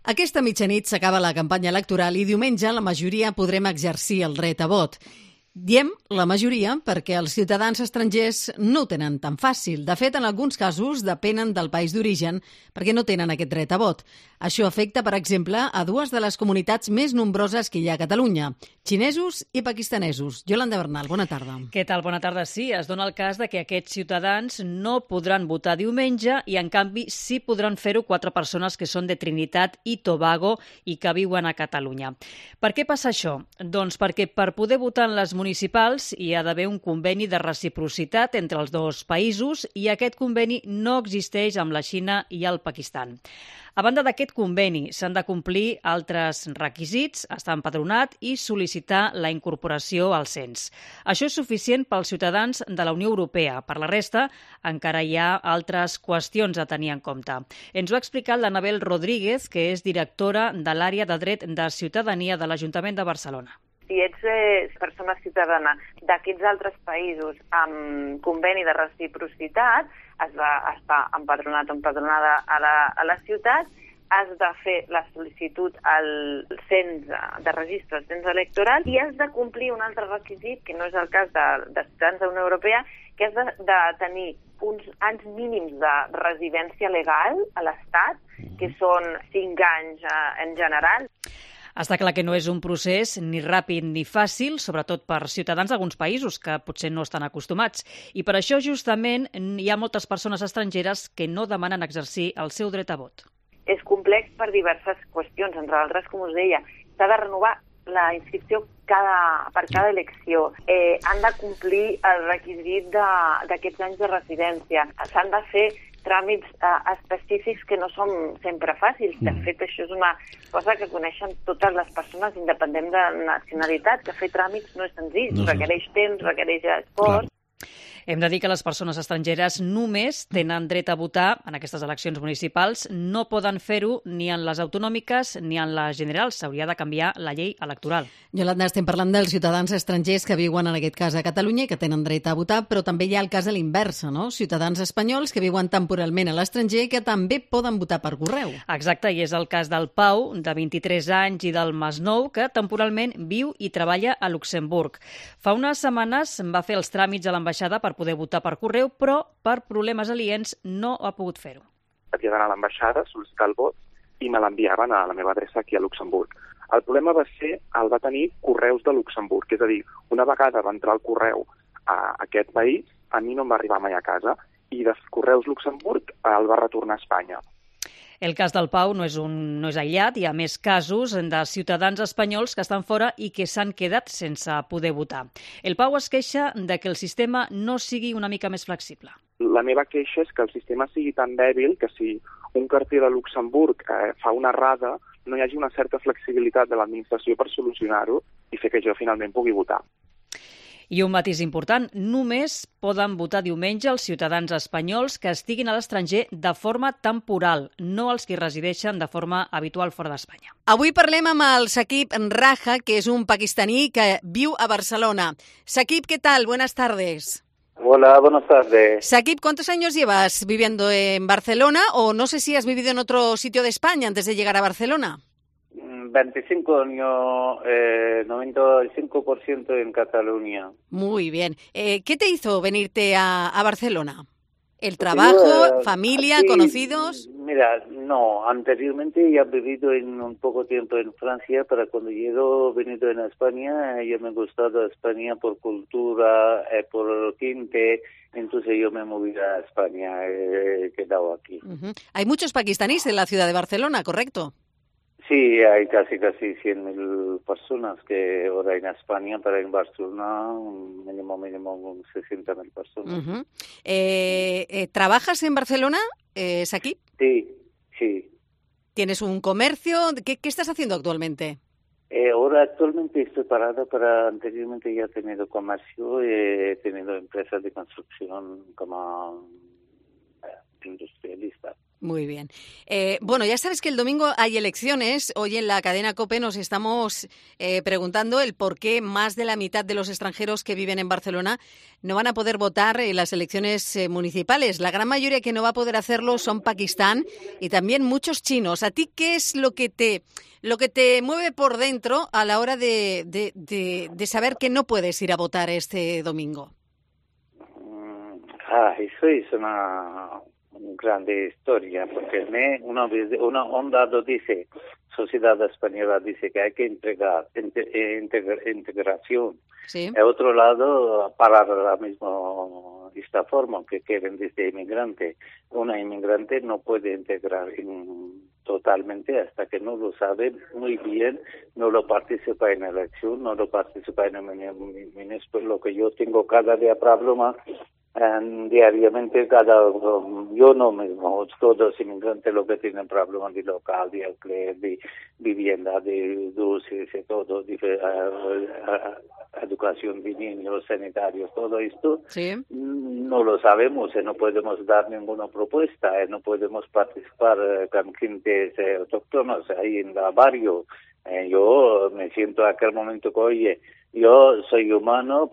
Aquesta mitjanit s'acaba la campanya electoral i diumenge la majoria podrem exercir el dret a vot. Diem la majoria perquè els ciutadans estrangers no ho tenen tan fàcil. De fet, en alguns casos depenen del país d'origen perquè no tenen aquest dret a vot. Això afecta, per exemple, a dues de les comunitats més nombroses que hi ha a Catalunya, xinesos i pakistanesos. Yolanda Bernal, bona tarda. Què tal? Bona tarda. Sí, es dona el cas de que aquests ciutadans no podran votar diumenge i, en canvi, sí podran fer-ho 4 persones que són de Trinitat i Tobago i que viuen a Catalunya. Per què passa això? Doncs perquè per poder votar en les municipals hi ha d'haver un conveni de reciprocitat entre els dos països i aquest conveni no existeix amb la Xina i el Pakistan. A banda d'aquest conveni, s'han de complir altres requisits, estar empadronat i sol·licitar la incorporació al cens. Això és suficient pels ciutadans de la Unió Europea. Per la resta, encara hi ha altres qüestions a tenir en compte. Ens ho ha explicat l'Anabel Rodríguez, que és directora de l'àrea de dret de ciutadania de l'Ajuntament de Barcelona. Si ets persona ciutadana d'aquests altres països amb conveni de reciprocitat, has d'estar empadronat o empadronada a la ciutat, has de fer la sol·licitud al cens de registre, al cens electoral, i has de complir un altre requisit, que no és el cas de ciutadans de la Unió Europea, que has de tenir uns anys mínims de residència legal a l'Estat, que són 5 anys en general. Està clar que no és un procés ni ràpid ni fàcil, sobretot per ciutadans d'alguns països que potser no estan acostumats. I per això, justament, hi ha moltes persones estrangeres que no demanen exercir el seu dret a vot. És complex per diverses qüestions, entre altres, com us deia, s'ha de renovar la inscripció per cada elecció. Han de complir el requisit d'aquests anys de residència. S'han de fer tràmits específics que no són sempre fàcils. De fet, això és una cosa que coneixen totes les persones, independent de nacionalitat, que fer tràmits no és senzill, requereix temps, requereix esforç. Hem de dir que les persones estrangeres només tenen dret a votar en aquestes eleccions municipals. No poden fer-ho ni en les autonòmiques ni en les generals. S'hauria de canviar la llei electoral. Yolanda, estem parlant dels ciutadans estrangers que viuen en aquest cas a Catalunya i que tenen dret a votar, però també hi ha el cas a l'inversa, no? Ciutadans espanyols que viuen temporalment a l'estranger i que també poden votar per correu. Exacte, i és el cas del Pau, de 23 anys, i del Masnou, que temporalment viu i treballa a Luxemburg. Fa unes setmanes va fer els tràmits a l'ambaixada per poder votar per correu, però per problemes aliens no ha pogut fer-ho. Havia d'anar a l'ambaixada, sol·licitar el vot, i me l'enviaven a la meva adreça aquí a Luxemburg. El problema va tenir correus de Luxemburg, és a dir, una vegada va entrar el correu a aquest país, a mi no em va arribar mai a casa, i de correus Luxemburg el va retornar a Espanya. El cas del Pau no és aïllat, hi ha més casos de ciutadans espanyols que estan fora i que s'han quedat sense poder votar. El Pau es queixa de que el sistema no sigui una mica més flexible. La meva queixa és que el sistema sigui tan dèbil que si un carter de Luxemburg fa una errada, no hi hagi una certa flexibilitat de l'administració per solucionar-ho i fer que jo finalment pugui votar. I un matís important, només poden votar diumenge els ciutadans espanyols que estiguin a l'estranger de forma temporal, no els que resideixen de forma habitual fora d'Espanya. Avui parlem amb el Saqib Raja, que és un pakistaní que viu a Barcelona. Saqib, ¿qué tal? Buenas tardes. Hola, buenas tardes. Saqib, ¿cuántos años llevas viviendo en Barcelona? O no sé si has vivido en otro sitio de España antes de llegar a Barcelona. 25 años, 95% en Cataluña. Muy bien. ¿Qué te hizo venirte a Barcelona? ¿El trabajo, familia, conocidos? Mira, no, anteriormente ya he vivido un poco tiempo en Francia, pero cuando he venido en España, yo me he gustado España por cultura, por gente, entonces yo me moví a España, he quedado aquí. Hay muchos pakistaníes en la ciudad de Barcelona, ¿correcto? Sí, hay casi 100.000 personas que ahora en España, pero en Barcelona mínimo 60.000 personas. ¿Trabajas en Barcelona, Saqib? Sí. ¿Tienes un comercio? ¿Qué estás haciendo actualmente? Ahora actualmente estoy parado, pero anteriormente ya he tenido comercio, he tenido empresas de construcción como industrialista. Muy bien. Bueno, ya sabes que el domingo hay elecciones. Hoy en la cadena COPE nos estamos preguntando el por qué más de la mitad de los extranjeros que viven en Barcelona no van a poder votar en las elecciones municipales. La gran mayoría que no va a poder hacerlo son Pakistán y también muchos chinos. ¿A ti qué es lo que te mueve por dentro a la hora de saber que no puedes ir a votar este domingo? Eso es una grande historia, porque un lado dice, sociedad española dice que hay que integración, Sí. el otro lado parar la misma esta forma que quieren desde inmigrante. Una inmigrante no puede integrar totalmente hasta que no lo sabe muy bien, no lo participa en la elección, no lo participa en el lo que yo tengo cada día problema. Diariamente yo no mismo, todos los inmigrantes lo que tienen problemas de local, de alquiler, de vivienda, de dulces, de todo, de educación de niños, sanitarios, todo esto, Sí. no lo sabemos, no podemos dar ninguna propuesta, no podemos participar con gente autóctonas ahí en el barrio. Yo me siento a aquel momento que, oye, yo soy humano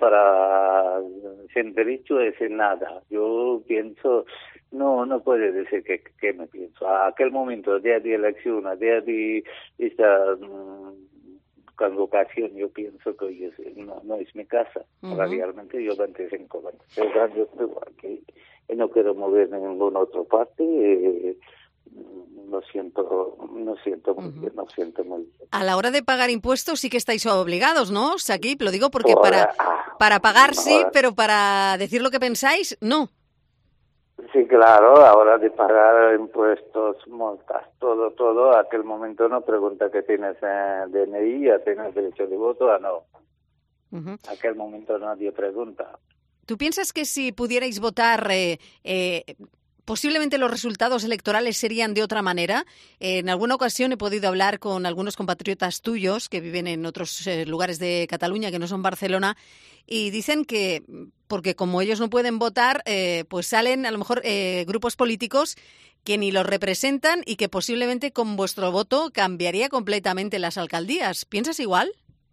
sin derecho a decir nada. Yo pienso, no puede decir que me pienso. A aquel momento, día de elección, día de esta convocación, yo pienso que oye, no es mi casa. Realmente yo 25, 26 años estoy aquí y no quiero moverme en ninguna otra parte. Lo siento muy bien. A la hora de pagar impuestos sí que estáis obligados, ¿no, Shakib? Lo digo porque para pagar sí, pero para decir lo que pensáis, no. Sí, claro, a la hora de pagar impuestos, multas, todo, a aquel momento no pregunta que tienes DNI, ya tienes derecho de voto, no. A aquel momento nadie pregunta. ¿Tú piensas que si pudierais votar posiblemente los resultados electorales serían de otra manera? En alguna ocasión he podido hablar con algunos compatriotas tuyos que viven en otros lugares de Cataluña que no son Barcelona y dicen que, porque como ellos no pueden votar, pues salen a lo mejor grupos políticos que ni los representan y que posiblemente con vuestro voto cambiaría completamente las alcaldías. ¿Piensas igual?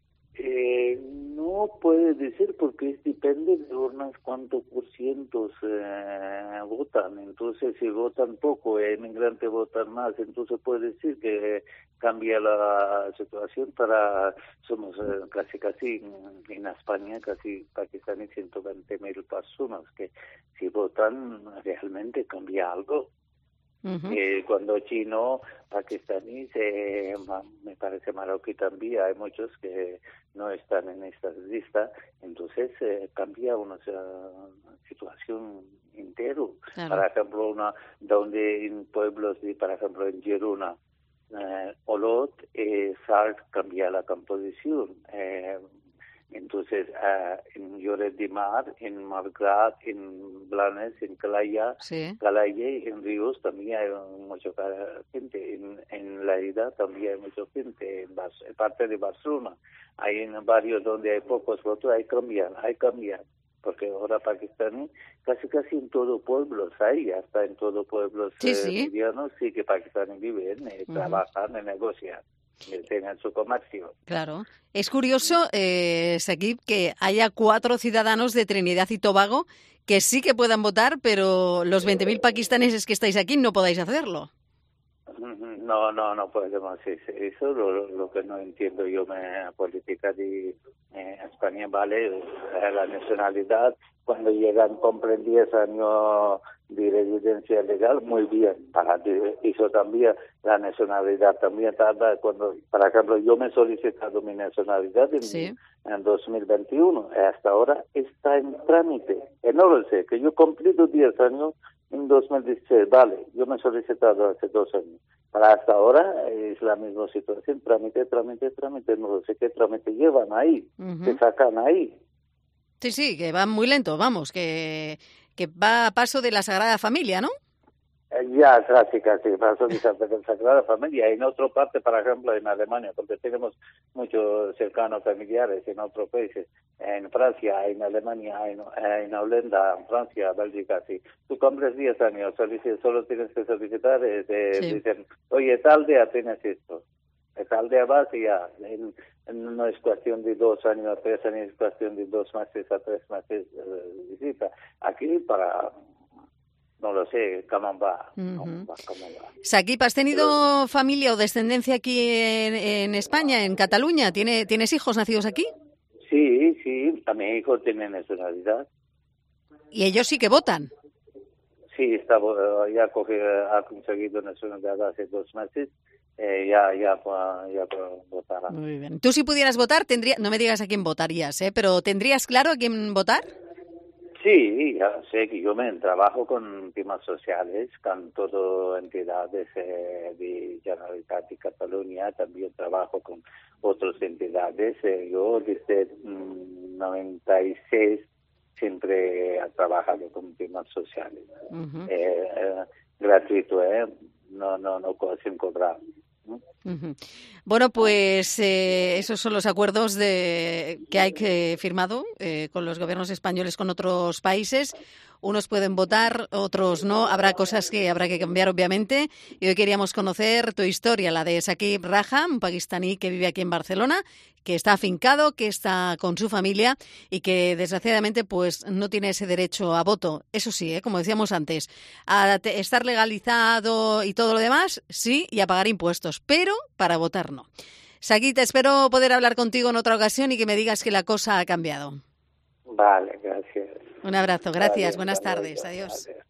No puede decir porque depende de unos cuantos % votan. Entonces, si votan poco, el inmigrante votan más, entonces puede decir que cambia la situación somos casi en España, casi Pakistán y 120.000 personas que si votan realmente cambia algo. Cuando chino, pakistaní, me parece marroquí también, hay muchos que no están en esta lista, entonces cambia una situación entero. Claro. Por ejemplo, donde en pueblos, por ejemplo en Girona, Olot, Salt cambia la composición. Entonces, en Lloret de Mar, en Malgrat, en Blanes, en Calaya, en Ríos también hay mucha gente. En La Ida también hay mucha gente. En parte de Barcelona, hay en barrios donde hay pocos votos, hay cambian. Porque ahora pakistaní, casi en todo pueblos hay, hasta en todo pueblos medianos, sí que pakistaní viven, trabajan, negocian. Tienen su comercio. Claro. Es curioso, Shakib, que haya 4 ciudadanos de Trinidad y Tobago que sí que puedan votar, pero los 20.000 pakistaneses que estáis aquí no podáis hacerlo. No podemos hacer eso. Lo que no entiendo yo, la política de España, vale, la nacionalidad, cuando llegan, cumplen 10 años de residencia legal, muy bien. Eso también, la nacionalidad también tarda. Cuando, por ejemplo, yo me he solicitado mi nacionalidad en 2021, hasta ahora está en trámite. No lo sé, que yo he cumplido 10 años en 2016, vale, yo me he solicitado hace 2 años. Para hasta ahora es la misma situación, trámite, no sé qué trámite llevan ahí, que sacan ahí. Sí, que van muy lento, vamos, que va a paso de la Sagrada Familia, ¿no? Ya, casi, pasó mi Sagrada Familia. En otra parte, por ejemplo, en Alemania, porque tenemos muchos cercanos familiares en otros países, en Francia, en Alemania, en Holanda, en Francia, Bélgica, sí. Tú cumples 10 años, solo tienes que solicitar, Sí. dicen, oye, tal día tienes esto. Tal día vas y ya. No es cuestión de 2 años, 3 años, es cuestión de 2 meses a 3 meses visita. Aquí para... No lo sé, ¿cómo va? ¿Cómo va? Sakip, ¿has tenido familia o descendencia aquí en España, en Cataluña? ¿Tienes hijos nacidos aquí? Sí, a mi hijo tiene nacionalidad. ¿Y ellos sí que votan? Sí, ya ha conseguido nacionalidad hace 2 meses. Ya votará. Muy bien. Tú si pudieras votar, no me digas a quién votarías, pero ¿tendrías claro a quién votar? Sí, ya sé que yo me trabajo con temas sociales, con todas entidades de Generalitat de Cataluña, también trabajo con otras entidades. Yo desde 96 siempre he trabajado con temas sociales. Uh-huh. Gratuito, no sin cobrar. Uh-huh. Bueno, pues esos son los acuerdos que hay firmado con los gobiernos españoles con otros países. Unos pueden votar, otros no. Habrá cosas que habrá que cambiar, obviamente. Y hoy queríamos conocer tu historia, la de Sakip Raja, un pakistaní que vive aquí en Barcelona, que está afincado, que está con su familia y que desgraciadamente pues no tiene ese derecho a voto. Eso sí, como decíamos antes, a estar legalizado y todo lo demás, sí, y a pagar impuestos, pero para votar no. Sakip, espero poder hablar contigo en otra ocasión y que me digas que la cosa ha cambiado. Vale, gracias. Un abrazo, gracias, Vale, buenas tardes, adiós. Vale.